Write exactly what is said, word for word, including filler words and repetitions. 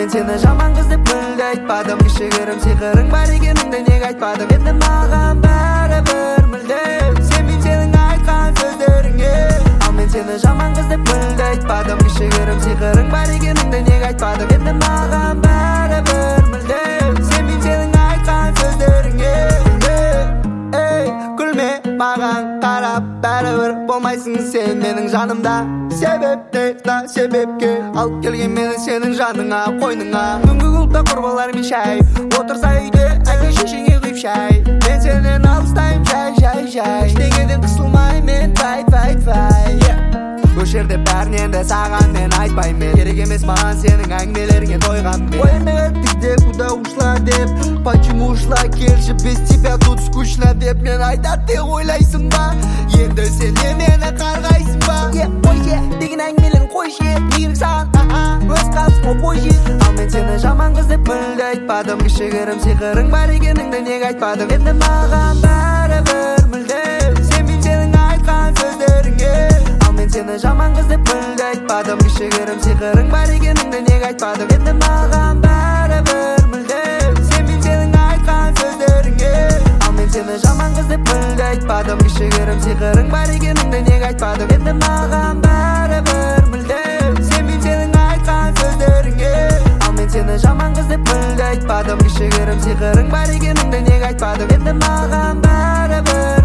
мен сені жаман қыз деп мүлде айтпадым. Кішігірім сиқырың бар екеніңді неге айтпадың? Енді маған бәрібір мүлде сенбеймін сенің айтқан сөздеріңе. Ал мен сені жаман қыз деп мүлде айтпадым. Кішігірім сиқырың бар екеніңді неге айтпадың? Енді маған бәрібір мүлде сенбеймін сенің айтқан сөздеріңе. Ей, күлме маған қарап, бәрібір болмайсың сен менің жанымда. Себепте да себепке алып келген мені сенің жаныңа, қойныңа. Түнгі клубта құрбылармен шай отырса үйде әке шешеңе құйып шай. Мен сенен алыстаймын жай жай жай, ештеңеден қысылмаймын мен файт файт файт. Көшерде бәрін енді саған мен айтпаймын. Керек емес маған сенің әңгімелеріңе тойған мен. Ой, ты где, куда ушла деп, почему ушла, келші без тебя тут скучно деп. Мен айтады деп ойлайсың ба, енді сен де мені қарғайсың ба? Қойше деген әңгімелерін қойше, ерік саған өз қалсын ол бойше. Ал мен сені жаман қыз деп мүлде айтпадым. Кішігірім сиқырың бар екеніңді неге айтпадың? Енді маған бәрібір мүлде сенбеймін сенің айтқан сөздеріңе. Мен сені жаман қыз деп мүлде айтпадым. Кішігірім сиқырың бар екеніңді неге айтпадың? Енді маған бәрібір мүлде сенбеймін сенің айтқан сөздеріңе. Ал мен сені жаман қыз деп мүлде айтпадым. Кішігірім сиқырың бар екеніңді неге айтпадың? Енді маған бәрібір мүлде сенбеймін сенің айтқан сөздеріңе. Ал мен сені жаман қыз деп мүлде айтпадым. Кішігірім сиқырың бар екеніңді неге айтпадың? Енді маған бәрібір